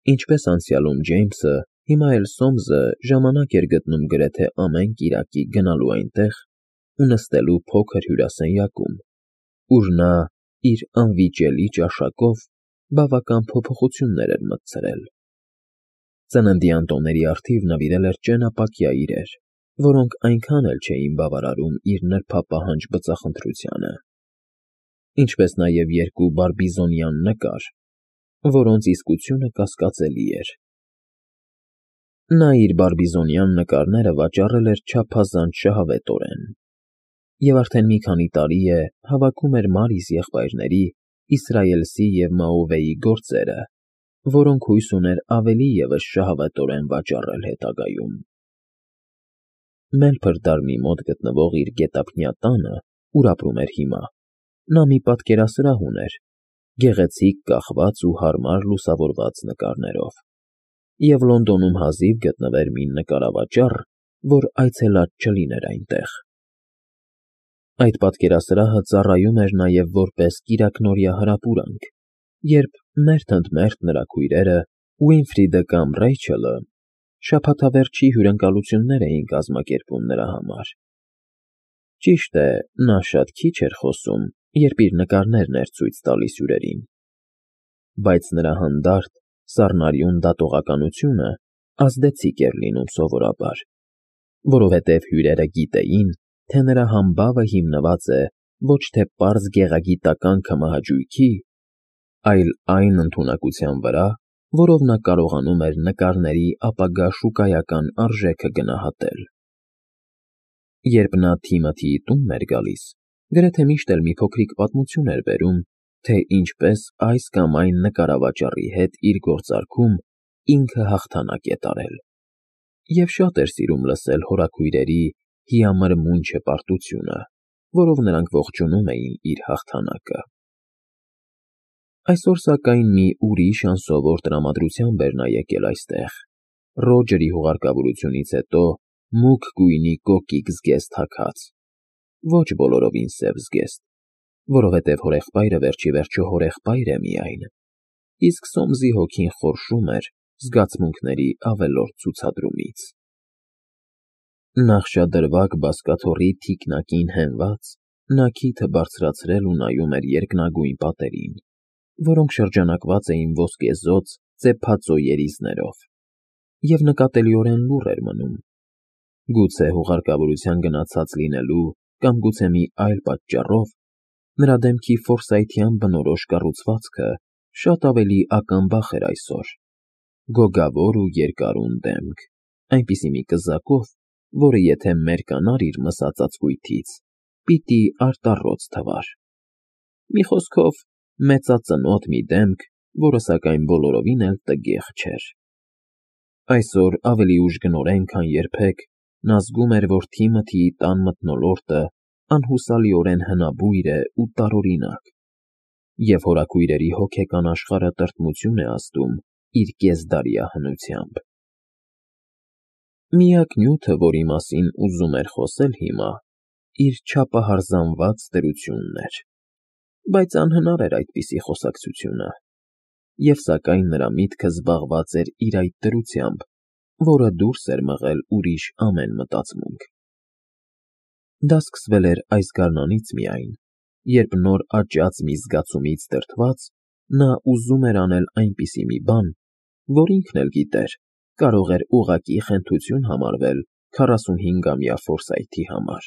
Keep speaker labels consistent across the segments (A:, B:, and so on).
A: Ինչպես անցյալում Ջեյմսը, հիմա էլ Սոմսը ժամանակ էր գտնում գրեթե ամեն կիրակի գնալու այնտեղ ու նստելու փոքր հյուրասենյակում, ուր նա իր անվիճելի ճաշակով բավական փոփոխություններ էր մտցրել։ Ծննդյան տոների առթիվ նվիրել էր ճենապակյա իրեր, որոնք այնքան էլ չէին բավարարում իր նրբապահանջ բծախնդրությանը, ինչպես նաև երկու բարբիզոնյան նկար, որոնց իսկությունը կասկածելի էր։ Նա իր բարբիզոնյան նկարները վաճառել էր չափազանց շահավետորեն, և արդեն մի քանի տարի է հավաքում էր Մարիս եղբայրների, Իսրայելցի և Մաովեի գործերը, որոնք հույս ուներ ավելի ևս շահավետորեն վաճառել հետագայում։ Մելփր դարմի մոտ գտնվող իր գետափնյա տանը, ուր ապրում էր հիմա, նա մի պատկերասրահ ուներ, գեղեցիկ կախված ու հարմար լուսավորված նկարներով, և Լոնդոնում հազիվ գտնվեր մի նկարավաճառ, որ այցելած չլիներ այնտեղ։ Այդ պատկերասրահը ծառայում էր նաև որպես կիրակնօրյա հրապուրանք, երբ մերթ ընդ մերթ նրա քույրերը Ուինֆրիդը կամ Ռեյչելը շաբաթավերջի հյուրընկալություններ էին կազմակերպում նրա համար։ Ճիշտ է, նա շատ քիչ էր խոսում, երբ իր նկարներն էր ցույց տալիս հյուրերին, բայց նրա հանդարտ, սառնարյուն դատողականությունը ազդեցիկ էր լինում սովորաբար, որովհետև հյուրերը գիտեին, թե նրա համբավը հիմնված է ոչ թե պարզ գեղագիտական քմահաճույքի, այլ այն ընդունակության վրա, որով նա կարողանում էր նկարների ապագա շուկայական արժեքը գնահատել։ Երբ նա Թիմոթիի տունն էր գալիս, գրեթե միշտ էլ մի փոքրիկ պատմություն էր բերում, թե ինչպես այս կամ այն նկարավաճառի հետ իր գործարքում ինքը հաղթանակ է տարել, և շատ էր սիրում լսել հորաքույրերի հիամրմունջ հպարտությունը, որով նրանք ողջունում էին իր հաղթանակը։ Այսօր, սակայն, մի ուրիշ անսովոր տրամադրությամբ էր նա եկել այստեղ, Ռոջերի հուղարկավորությունից հետո մուգ գույնի կոկիկ զգեստ հագած, ոչ բոլորովին սև զգեստ, որովհետև հորեղբայրը վերջիվերջո հորեղբայր է միայն, իսկ Սոմսի հոգին խորշում էր զգացմունքների ավելորդ ցուցադրումից։ Նախշադրվակ բազկաթոռի թիկնակին հենված, նա քիթը բարձրացրել ու նայում էր երկնագույն պատերին, որոնք շրջանակված էին ոսկեզօծ ծեփածո երիզներով, և նկատելիորեն լուռ էր մնում, գուցե հուղարկավորության գնացած լինելու կամ գուցե մի այլ պատճառով, նրա դեմքի ֆորսայթյան բնորոշ կառուցվածքը շատ ավելի ակամբախ էր այսօր, գոգավոր ու երկարուն դեմք, այնպիսի մի կզակով, որը եթե մերկանար իր մսած ծածկույթից, պիտի արտառոց թվար։ Մի խոսքով, մեծածնոտ մի դեմք, որը սակայն բոլորովին էլ տգեղ չէր։ Այսօր ավելի ուժգնորեն, քան երբեք, նա զգում էր, որ Թիմոթիի տան մթնոլորտը անհուսալիորեն հնաբույր է ու տարօրինակ, և հորաքույրերի հոգեկան աշխարհը տրտմություն է ազդում իր կեսդարյա հնությամբ։ Միակ նյութը, որի մասին ուզում էր խոսել հիմա, իր չափահարզանված դրությունն էր, բայց անհնար էր այդպիսի խոսակցությունը, և սակայն նրա միտքը զբաղված էր իր այդ դրությամբ, որը դուրս էր մղել ուրիշ ամեն մտածմունք։ Դա սկսվել էր այս գարնանից միայն, երբ նոր աճած մի զգացումից դրդված, նա ուզում էր անել այնպիսի մի բան, որ ինքն էլ գիտեր, կարող էր ուղղակի խենթություն համարվել 45-ամյա Ֆորսայթի համար։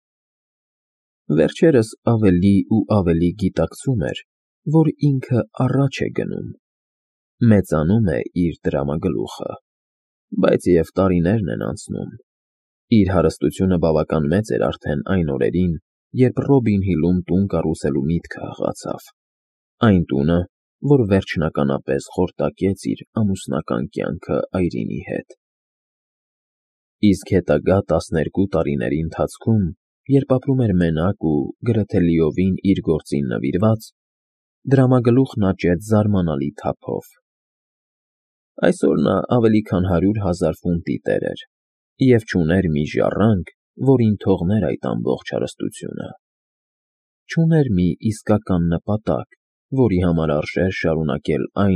A: Վերջերս ավելի ու ավելի գիտակցում էր, որ ինքը առաջ է գնում, մեծանում է իր դրամագլուխը, բայց և տարիներն են անցնում։ Իր հարստությունը բավական մեծ էր արդեն այն օրերին, երբ Ռոբին Հիլում տուն կառուցելու միտքը հղացավ, այն տունը, որ վերջնականապես խորտակեց իր ամուսնական կյանքը Այրինի հետ։ Իսկ հետագա 12 տարիների ընթացքում, երբ ապրում էր մենակ ու գրեթե լիովին իր գործին նվիրված, դրամագլուխն աճեց զարմանալի թափով։ Այսօր նա ավելի քան 100,000 ֆունտի տեր էր և չուներ մի ժառանգ, որին թողներ այդ ամբողջ հարստությունը։ Չուներ մի իսկական նպատակ, որի համար արժեր շարունակել այն,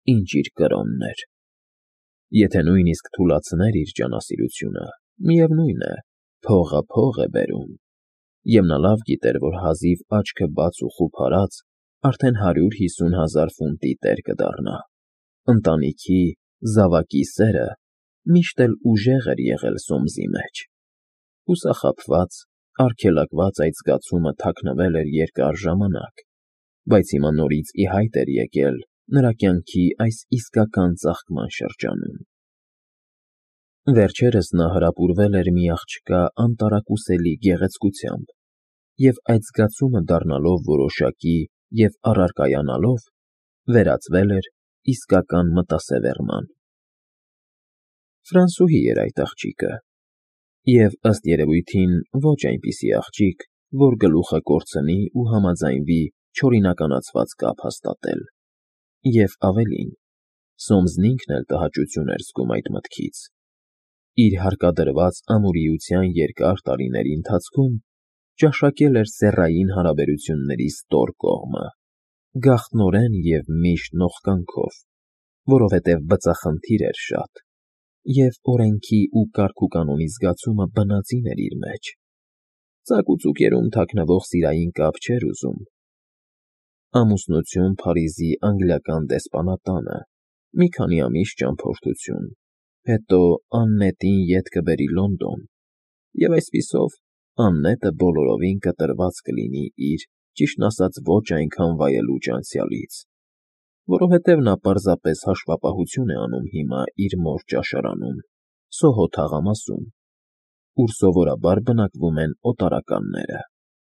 A: ինչ իր կրոնն էր։ Եթե նույնիսկ թուլացներ իր ջանասիրությունը, միևնույն է, փողը փող է բերում, և նա լավ գիտեր, որ հազիվ աչքը բաց ու խուփ արած, արդեն 150,000 ֆունտի տեր կդառնա։ Ընտանիքի, զավակի սերը միշտ էլ ուժեղ էր եղել Սոմսի մեջ։ Հուսախաբված, արգելակված այդ զգացումը թաքնվել էր երկար ժամանակ, բայց հիմա նորից ի հայտ էր եկել նրա կյանքի այս իսկական ծաղկման շրջանում։ Վերջերս նա հրապուրվել էր մի աղջկա անտարակուսելի գեղեցկությամբ, և այդ զգացումը դառնալով որոշակի և առարկայանալով, վերածվել էր իսկական մտասևեռման։ Ֆրանսուհի էր այդ աղջիկը, և ըստ երևույթին ոչ այնպիսի աղջիկ, որ գլուխը կորցնի ու համաձայնվի չօրինականացված կապ հաստատել։ Եվ ավելին, Սոմսն ինքն էլ տհաճություն էր զգում այդ մտքից։ Իր հարկադրված ամուրիության երկար տարիների ընթացքում ճաշակել էր սեռային հարաբերությունների ստոր կողմը, գաղտնորեն և միշտ նողկանքով, որովհետև բծախնդիր էր շատ, և օրենքի ու կարգուկանոնի զգացումը բնածին էր իր մեջ։ Ծակուծուկերում թաքնվող սիրային կապ չէր ուզում։ Ամուսնություն Փարիզի անգլիական դեսպանատանը, մի քանի ամիս ճամփորդություն, հետո Աննետին ետ կբերի Լոնդոն, և այսպիսով Աննետը բոլորովին կտրված կլինի իր, ճիշտն ասած, ոչ այնքան վայելուչ անցյալից, որովհետև նա պարզապես հաշվապահություն է անում հիմա իր մոր ճաշարանում, Սոհո թաղամասում, ուր սովորաբար բնակվում են օտարականները։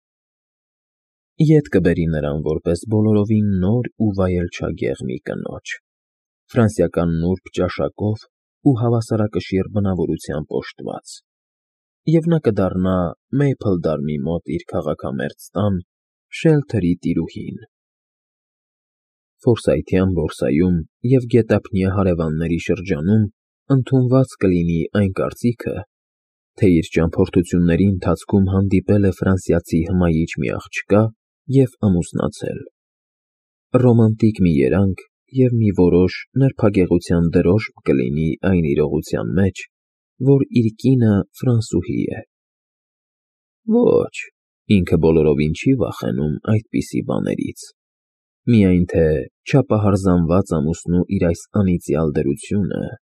A: Ետ կբերի նրան որպես բոլորովին նոր ու վայելչագեղ մի կնոջ, ֆրանսիական նուրբ ճաշակով ու հավասարակշիռ բնավորությամբ օժտված, և նա կդառնա Մեյփլդարմի մոտ իր քաղաքամերձ տան շելթերի տիրուհին։ Ֆորսայթյան բորսայում և գետափնյա հարևանների շրջանում ընդունված կլինի այն կարծիքը, թե իր ճամփորդությունների ընթացքում հանդիպել է ֆրանսիացի հմայիչ մի աղջկա և ամուսնացել։ Ռոմանտիկ մի երանգ և մի որոշ նրբագեղության դրոշմ կլինի այն իրողության մեջ, որ իր կինը ֆրանսուհի է։ Ոչ, ինքը բոլորովին չի վախենում այդպիսի բաներից, միայն թե չափահարզանված ամուսնու իր այս անիծյալ դրությունը…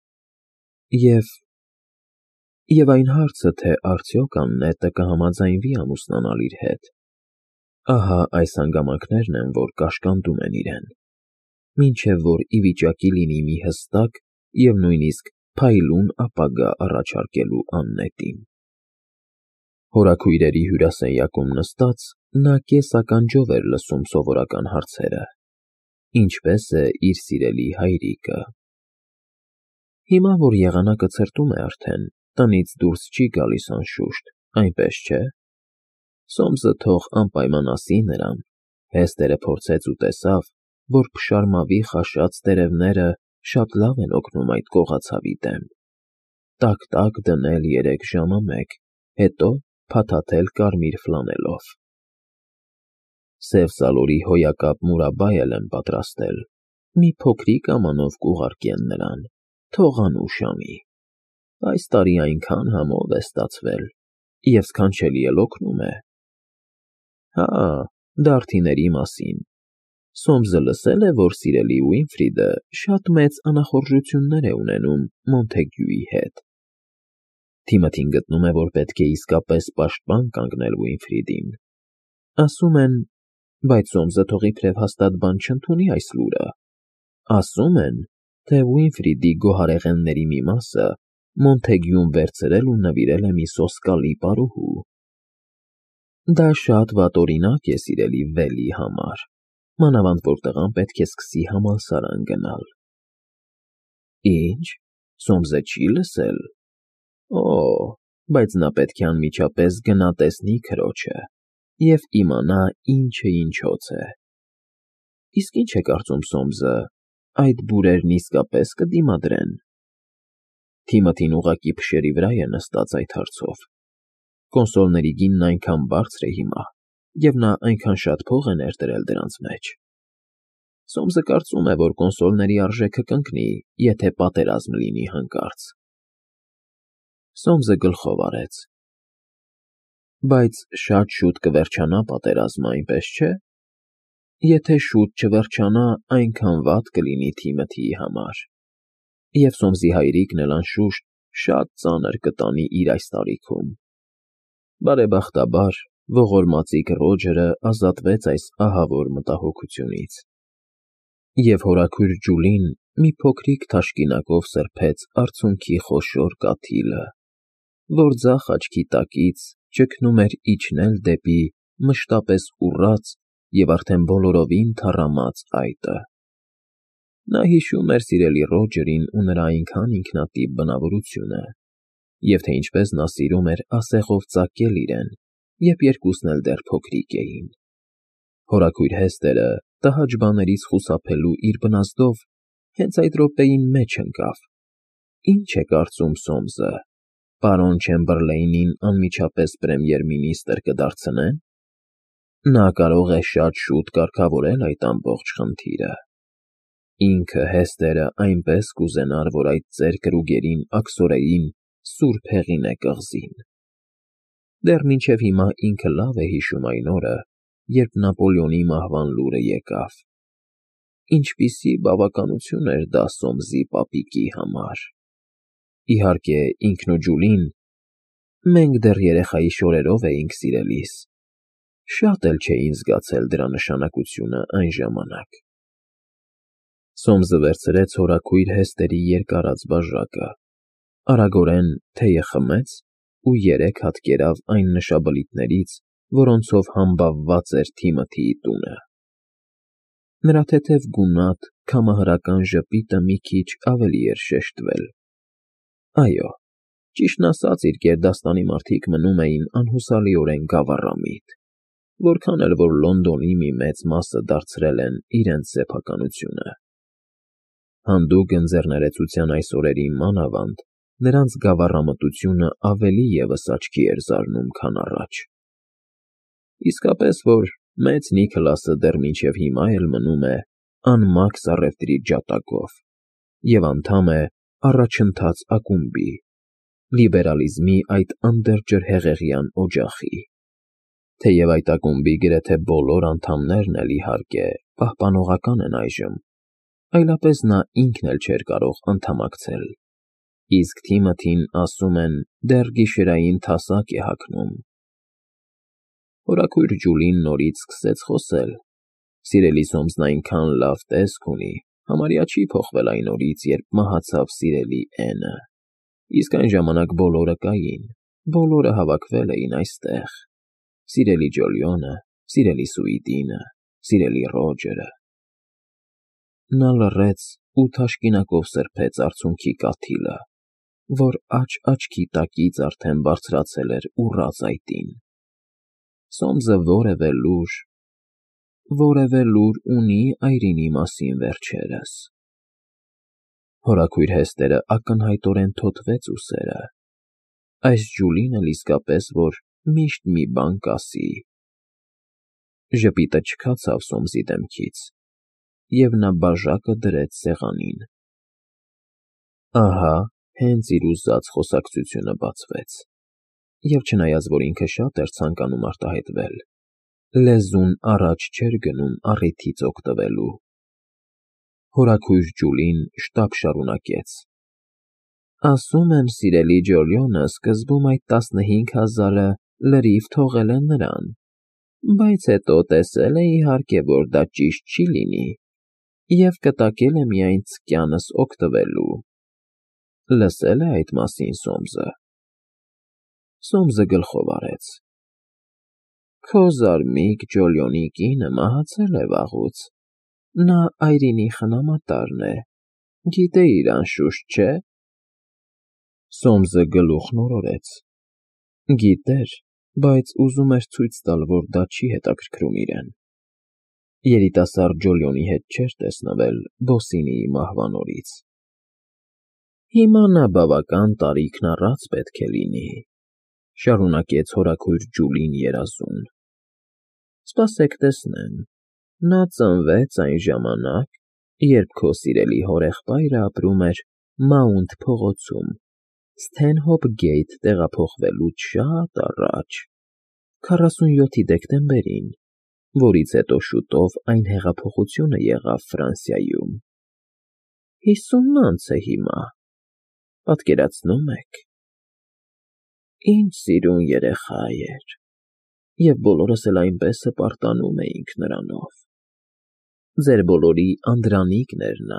A: Եվ այն հարցը, թե արդյոք Աննետը կհամաձայնվի ամուսնանալ իր հետ, ահա այս հանգամանքներն են, որ կաշկանդում են իրեն, մինչև որ ի վիճակի լինի մի հստակ և նույնիսկ փայլուն ապագա առաջարկելու Աննետին։ Հորաքույրերի հյուրասենյակում նստած՝ նա կես֊ականջով էր լսում սովորական հարցերը, ինչպես է իր սիրելի հայրիկը։ Հիմա, որ եղանակը ցրտում է արդեն, տնից դուրս չի գալիս անշուշտ, այնպես չէ՞։ Սոմսը թող անպայման ասի նրան, հեստերը փորձեց ու տեսավ, որ փշարմավի խաշած տերևները շատ լավ են օգնում այդ կողացավի դեմ։ Տաք դնել 3 ժամը 1, հետո փաթաթել կարմիր ֆլանելով։ Սև սալորի հոյակապ մուրաբա էլ եմ պատրաստել, մի փոքրիկ ամանով կուղարկեն նրան, թող անուշ անի։ Այս տարի այնքան համով է ստացվել, և սքանչելի էլ օգնում է։ Հա, դարդիների մասին։ Սոմսը լսել է, որ սիրելի Ուինֆրիդը շատ մեծ անախորժություններ է ունենում Մոնթեգյուի հետ։ Թիմոթին գտնում է, որ պետք է իսկապես պաշտպան կանգնել Ուինֆրիդին։ Ասում են, բայց Սոմսը թող իբրև հաստատ բան չընդունի այս լուրը։ Ասում են, թե Ուինֆրիդի գոհարեղենների մի մասը Մոնթեգյուն վերցրել ու նվիրել է մի սոսկալի պարուհու։ Դա շատ վատ օրինակ է սիրելի Վելի համար, մանավանդ որ տղան պետք է սկսի համալսարան գնալ։ Ինչ, Սոմսը չի լսել։ Օ, բայց նա պետք է անմիջապես գնա տեսնի քրոջը և իմանա ինչը ինչոց է։ Իսկ ինչ է կարծում Սոմսը, այդ բուրերն իսկապես կդիմադրեն։ Թիմոթին ուղղակի փշերի վրա է նստած այդ հարցով։ Կոնսոլների գինն այնքան բարձր է հիմա, և նա այնքան շատ փող է ներդրել դրանց մեջ։ Սոմսը կարծում է, որ կոնսոլների արժեքը կընկնի, եթե պատերազմ լինի հանկարծ։ Սոմսը գլխով արեց։ Բայց շատ շուտ կվերջանա պատերազմը, այնպես չէ։ Եթե շուտ չվերջանա, այնքան վատ կլինի Թիմոթիի համար։ Եվ Սոմսի հայրիկն էլ անշուշտ շատ ծանր կտանի իր այս տարիքում։ Բարեբախտաբար, ողորմածիկ Ռոջերը ազատվեց այս ահավոր մտահոգությունից։ Եվ հորաքույր Ջուլին մի փոքրիկ թաշկինակով սրբեց արցունքի խոշոր կաթիլը, որ ձախ աչքի տակից ճգնում էր իջնել դեպի մշտապես ուռած և արդեն բոլորովին թառամած այտը։ Նա հիշում էր սիրելի Ռոջերին ու նրա այնքան ինքնատիպ բնավորությունը, և թե ինչպես նա սիրում էր ասեղով ծակել իրեն, երբ երկուսն էլ դեռ փոքրիկ էին։ Հորաքույր Հեստերը, տհաճ բաներից խուսափելու իր բնազդով, հենց այդ րոպեին մեջ ընկավ. «Ի՞նչ է կարծում Սոմսը, պարոն Չեմբերլեյնին անմիջապես պրեմիեր֊մինիստր կդարձնե՞ն։ Նա կարող է շատ շուտ կարգավորել այդ ամբողջ խնդիրը։ Ինքը Հեստերը այնպես կուզենար, որ այդ ծեր կրուգերին աքսորեին սուրբ հեղինե կղզին։ Դեռ մինչև հիմա ինքը լավ է հիշում այն օրը, երբ Նապոլեոնի մահվան լուրը եկավ։ Ինչպիսի բավականություն էր դա Սոմսի պապիկի համար։ Իհարկե, ինքն ու Ջուլին, մենք դեռ երեխայի շորերով էինք սիրելիս, շատ էլ չէին զգացել դրա նշանակությունը այն ժամանակ»։ Սոմսը վերցրեց հորաքույր Հեստերի երկարած բաժակը, արագորեն թեյը խմեց ու 3 հատ կերավ այն նշաբլիթներից, որոնցով համբավված էր Թիմոթիի տունը։ Նրա թեթև գունատ, քամահրական ժպիտը մի քիչ ավելի էր շեշտվել։ Այո, ճիշտն ասած, իր գերդաստանի մարդիկ մնում էին անհուսալիորեն գավառամիտ, որքան էլ որ Լոնդոնի մի մեծ մասը դարձրել են իրենց սեփականությունը։ Հանդուգն ձեռներեցության այս օրերին մանավանդ նրանց գավառամտությունը ավելի ևս աչքի էր զարնում, քան առաջ։ Իսկապես որ մեծ Նիքլասը դեռ մինչև հիմա էլ մնում է անմաքս առևտրի ջատագով և անդամ է առաջընթաց ակումբի, լիբերալիզմի այդ անդրջրհեղեղյան օջախի, թեև այդ ակումբի գրեթե բոլոր անդամներն էլ, իհարկե, պահպանողական են այժմ, այլապես նա ինքն էլ չէր կարող անդամակցել, իսկ Թիմոթին, ասում են, դեռ գիշերային թասակ է հագնում։ Հորաքույր Ջուլին նորից սկսեց խոսել. «Սիրելի Սոմսն այնքան լավ տեսք ունի, համարյա չի փոխվել այն օրից, երբ մահացավ սիրելի Էնը, իսկ այն ժամանակ բոլորը կային, բոլորը հավաքվել էին այստեղ. սիրելի Ջոլիոնը, սիրելի Սուիդինը, սիրելի Ռոջերը»։ Նա լռեց ու թաշկինակով սրբեց արցունքի կաթիլը, որ աջ-աչքի տակից արդեն բարձրացել էր ուռած այտին։ Սոմսը որևէ լուր ունի այրինի մասին վերջերս։ Հորաքույր Հեստերը ակնհայտորեն թոթվեց ուսերը։ Այս Ջուլին էլ իսկապես որ միշտ մի բան կասի։ Ժպիտը չքացավ Սոմսի դեմքից, և նա բաժակը դրեց սեղանին։ Ահա հենց իր ուզած խոսակցությունը բացվեց, և չնայած որ ինքը շատ էր ցանկանում արտահայտվել, լեզուն առաջ չէր գնում առիթից օգտվելու։ Հորաքույր Ջուլին շտապ շարունակեց. «Ասում են, սիրելի Ջոլիոնը սկզբում այդ 15,000-ը լրիվ թողել է նրան, բայց հետո տեսել է, իհարկե, որ դա ճիշտ չի լինի, և կտակել է միայն ցկյանս օգտվելու։ Լսե՞լ է այդ մասին Սոմսը»։ Սոմսը գլխով արեց։ «Քո զարմիկ Ջոլիոնի կինը մահացել է վաղուց, նա այրինի խնամատարն է, գիտեիր անշուշտ, չէ՞։ Սոմսը գլուխն օրորեց։ Գիտեր, բայց ուզում էր ցույց տալ, որ դա չի հետաքրքրում իրեն։ Երիտասարդ Ջոլիոնի հետ չէր տեսնվել Բոսինիի մահվան օրից։ Հիմա նա բավական տարիքն առած պետք է լինի, շարունակեց հորաքույր Ջուլին երազուն։ Սպասեք տեսնեմ, Նա ծնվեց այն ժամանակ, երբ քո սիրելի հորեղբայրը ապրում էր Մաունթ փողոցում, Սթենհոփ Գեյթ տեղափոխվելուց շատ առաջ, 47 դեկտեմբերին, որից հետո շուտով այն հեղափոխությունը եղավ Ֆրանսիայում։ 50 անց է հիմա, պատկերացնո՞ւմ եք։ Ինչ սիրուն երեխա էր, և բոլորս էլ այնպես հպարտանում էինք նրանով։ Ձեր բոլորի Անդրանիկն էր նա։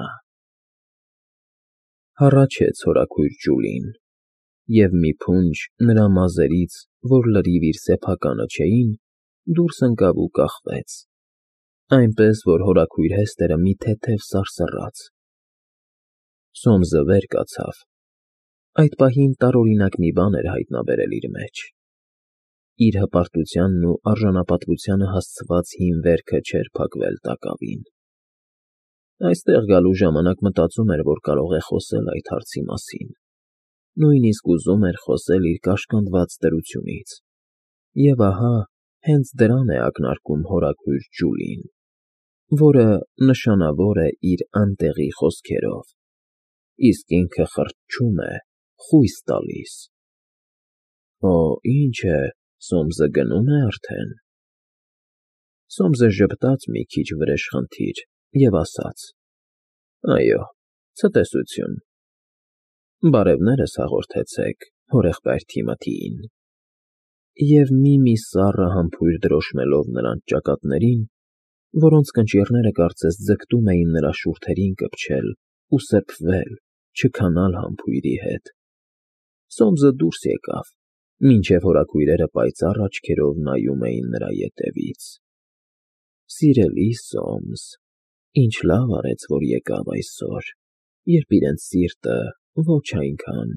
A: Հառաչեց հորաքույր Ջուլին, և մի փունջ նրա մազերից, որ լրիվ իր սեփականը չէին, դուրս ընկավ ու կախվեց, այնպես որ հորաքույր Հեստերը մի թեթև սարսռաց։ Սոմսը վեր կացավ։ Այդ պահին տարօրինակ մի բան էր հայտնաբերել իր մեջ։ Իր հպարտությանն ու արժանապատվությանը հասցված հին վերքը չէր փակվել տակավին։ Այստեղ գալու ժամանակ մտածում էր, որ կարող է խոսել այդ հարցի մասին, նույնիսկ ուզում էր խոսել իր կաշկանդված դրությունից։ Եվ ահա, հենց դրան է ակնարկում հորաքույր Ջուլին, որը նշանավոր է իր անտեղի խոսքերով, իսկ ինքը խրճում է, խույս տալիս։ Օ, ինչ է, Սոմսը գնո՞ւմ է արդեն։ Սոմսը ժպտաց մի քիչ վրեժխնդիր և ասաց. Այո, ցտեսություն։ Բարևներս հաղորդեցեք հորեղբայր Թիմոթիին։ Եվ մի սառը համբույր դրոշմելով նրանց ճակատներին, որոնց կնճիռները կարծես ձգտում էին նրա շուրթերին կպչել ու սրբվել, չքանալ համբույրի հետ, Սոմսը դուրս եկավ, մինչև հորաքույրերը պայծառ աչքերով նայում էին նրա ետևից։ Սիրելի Սոմս, ինչ լավ արեց, որ եկավ այսօր, երբ իրենց սիրտը ոչ այնքան…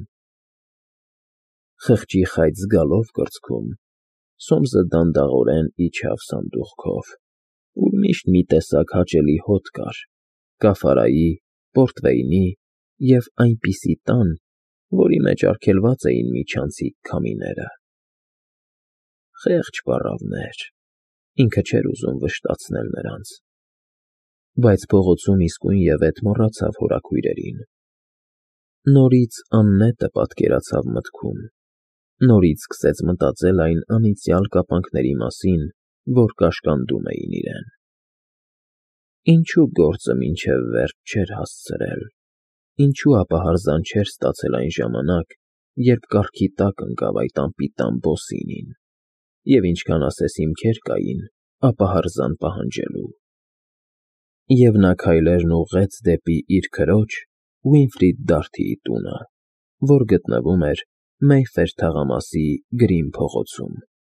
A: Խղճի խայծ զգալով կրծքում, Սոմսը դանդաղորեն իջավ սանդուղքով, ուր միշտ մի տեսակ հաճելի հոտ կար, կաֆարայի, պորտվեյնի և այնպիսի տան, որի մեջ արգելված էին միջանցիկ քամիները։ Խեղճ պառավներ, ինքը չէր ուզում վշտացնել նրանց։ Բայց փողոցում իսկույնևեթ մոռացավ հորաքույրերին։ Նորից աննետը պատկերացավ մտքում, նորից սկսեց մտածել այն անիծյալ կապանքների մասին, որ կաշկանդում էին իրեն։ Ինչու գործը մինչև վերջ չէր հասցրել, ինչու ապահարզան չէր ստացել այն ժամանակ, երբ կառքի տակ ընկավ այդ անպիտան բոսինին, և ինչքան ասես հիմքեր կային ապահարզան պահանջելու։ Եվ նա քայլերն ուղղեց դեպի իր քրոջ՝ Ուինֆրիդ Դարթիի տունը, որ գտնվում էր Մեյֆեր թաղամասի Գրին փողոցում։